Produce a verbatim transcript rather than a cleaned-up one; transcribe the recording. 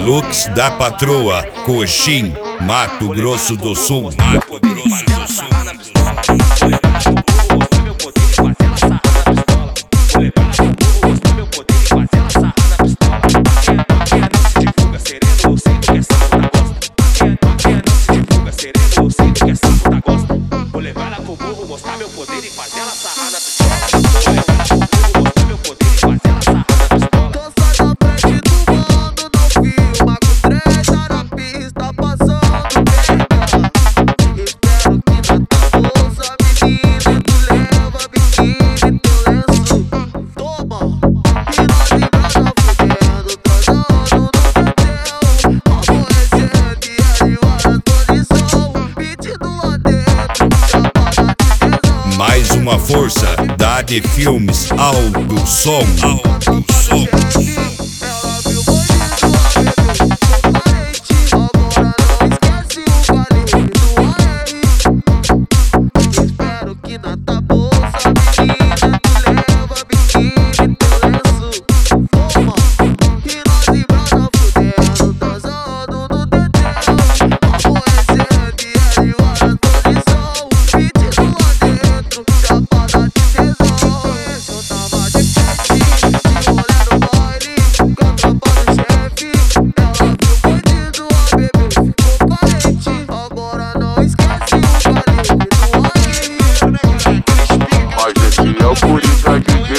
Deluxe da Patroa, Coxim, Mato Grosso do Sul. Mato Grosso do Sul. Vou levar ela pro burro, mostrar meu poder e fazer ela sarrar na pistola. Mais uma força da A D Filmes, alto som, alto som. É o Coringa D J.